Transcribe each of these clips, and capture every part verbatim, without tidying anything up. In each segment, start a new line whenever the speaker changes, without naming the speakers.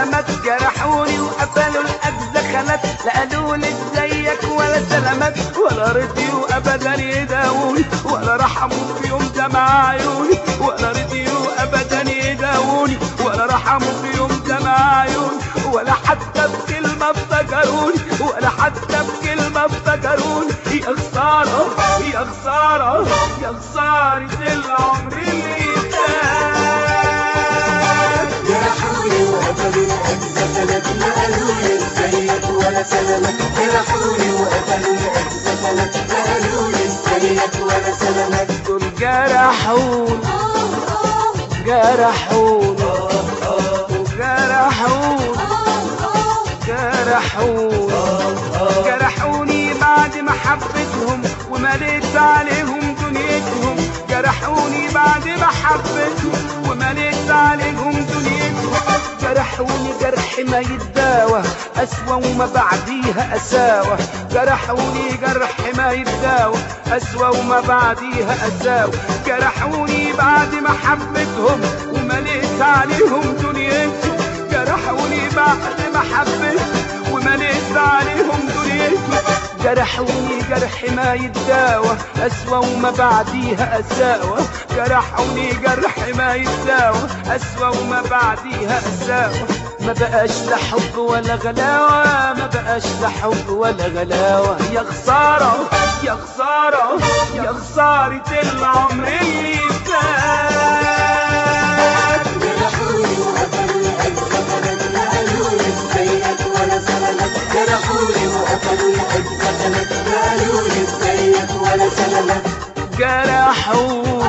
سلامات، جرحوني وقفلوا الأجزخانات، لا قالوا لي ازيك ولا سلامات، ولا رضيوا أبدا يداووني، ولا رحموا في يوم دمع عيوني، ولا رضيوا أبدا يداووني، ولا رحموا في يوم دمع عيوني، ولا حتى بكلمة افتكروني، ولا حتى بكلمة افتكروني. يا خسارة يا خسارة يا خسارة العمر اللي فات.
جرحوني وقفلوا الأجزخانات، لا قالوا لي ازيك ولا سلامات، جرحوني وقفلوا الأجزخانات، لا قالوا لي ازيك ولا سلامات.
دول جرحوني جرحوني جرحوني جرحوني جرحوني بعد ما حبيتهم ومليت عليهم دنيتهم، جرحوني بعد ما حبيتهم ومليت عليهم دنيتهم، جرحوني جرح ما يتداوى أسوأ وما بعديها أساوى، جرحوني جرح ما يتداوى أسوأ وما بعديها أساوى، جرحوني بعد ما حبيتهم ومليت عليهم دنيتهم، جرحوني بعد ما حبيتهم ومليت عليهم دنيتهم، جرحوني جرح ما يتداوى أسوأ وما بعديها أساوى، جرحوني جرح ما يتداوى أسوأ وما بعديها أساوى. ما بقاش لا حب ولا غلاوة، ما بقاش لا حب ولا غلاوة. يا خسارة يا خسارة يا خسارة العمر اللي فات.
جرحوني وقفلوا الأجزخانات، لا قالوا لي ازيك ولا سلامات، جرحوني وقفلوا الأجزخانات، لا قالوا لي ازيك ولا سلامات.
جرحوني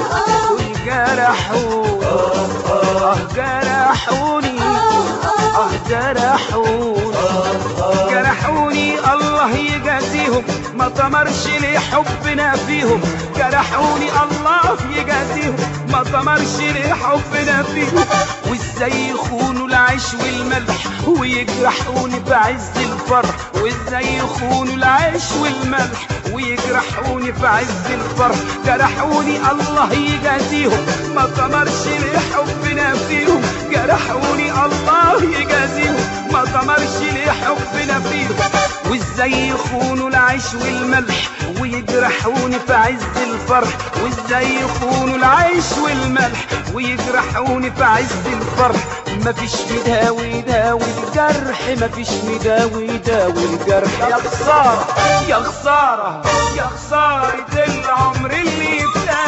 جرحوني آه جرحوني آه جرحوني جرحوني الله يجازيهم، ما طمرش لي حبنا فيهم، جرحوني الله يجازيهم، ما طمرش لي حبنا فيهم، وازاي يخونوا العيش والملح ويجرحوني بعز الفرح، وازاي يخونوا العيش والملح ويجرحوني في عز الفرح، جرحوني الله يجازيهم، ما طمرش لي حبنا فيهم، جرحوني الله يجازيهم، ما طمرش لي حبنا فيهم، وازاي يخونوا العيش والملح ويجرحوني في عز الفرح، وازاي يخونوا العيش والملح ويجرحوني في عز الفرح. مفيش مداوي يداوي الجرح، مفيش مداوي يداوي الجرح. يا خسارة يا خسارة يا خسارة العمر اللي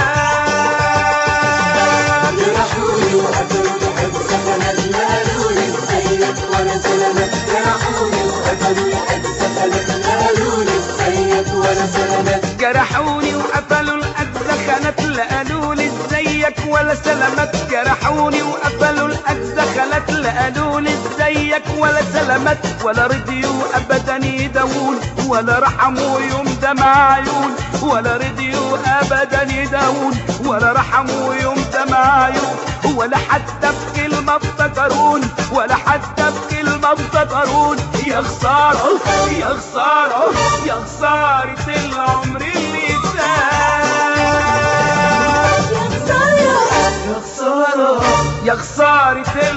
فات.
جرحوني وقفلوا الأجزخانات، لا قالوا لي ازيك ولا سلامات، جرحوني وقفلوا الأجزخانات، لا قالوا لي ازيك ولا سلامات.
جرحوني وقفلوا الأجزخانات، لا قالوا لي ازيك ولا سلامات، جرحوني وقفلوا الأجزخانات، لا قالوا لي ازيك ولا سلامات، ولا رضيوا أبدا يداوون، ولا رحموا يوم دمع عيون، ولا رضيوا أبدا يداوون، ولا رحموا يوم دمع عيون، ولا حتى بكلمة افتكرون، ولا حتى بكلمة افتكرون. يا خسارة يا خسارة يا خسارة العمر اللي فات. يا خسارة يا خسارة